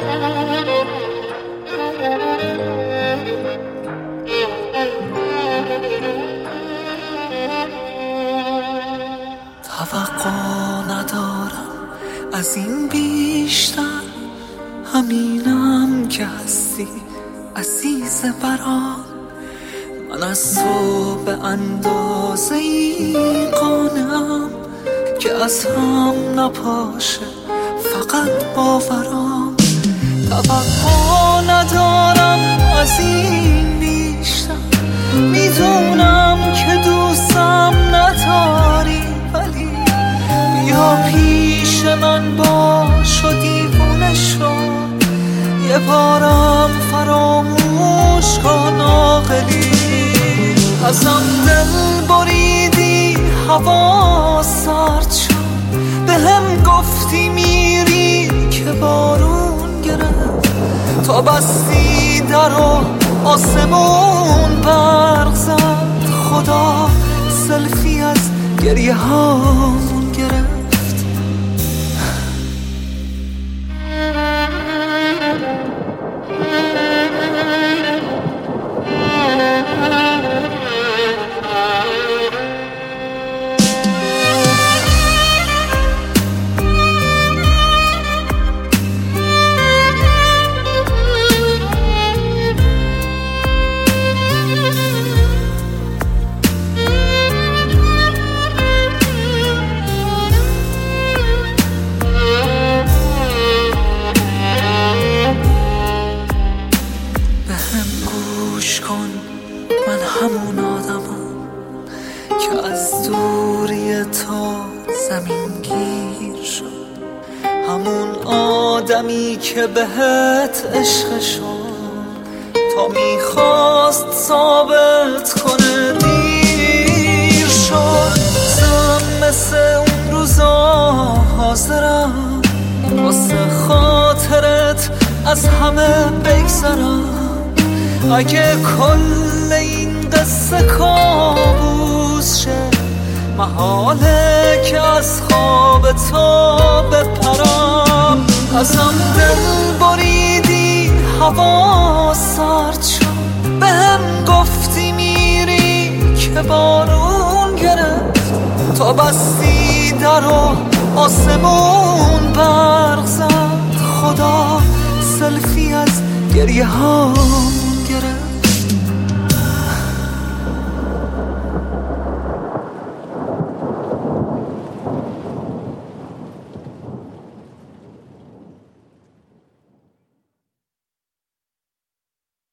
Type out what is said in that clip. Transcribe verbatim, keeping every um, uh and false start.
توقع ندارم از این بیشتر، همینم که هستی عزیز برام. من از تو به اندازه ای قانعم که از هم نپاشه فقط باورم. توقع ندارم از این بیشتر، میدونم که دوستم نداری، ولی بیا پیش من باش و دیوونه شو، یه بارم فراموش کن عاقلی. ازم دل بریدی هوا سرد شد، به هم گفتی میری که بارون گرفت. تا بستی در و آسمون برق زد، خدا سلفی از گریه هامون گرفت. من همون آدمم که از دوری تو زمین گیر شد، همون آدمی که بهت عشق شد تا میخواست ثابت کنه دیر شد. زم مثل اون روزا حاضرم واسه خاطرت از همه بگذرم. اگه کل این قصه کابوس شه، محاله که از خواب تو بپرم. ازم دل بریدی هوا سرد شد، به هم گفتی میری که بارون گرفت. تا بستی در و آسمون برق زد، خدا سلفی از گریه هام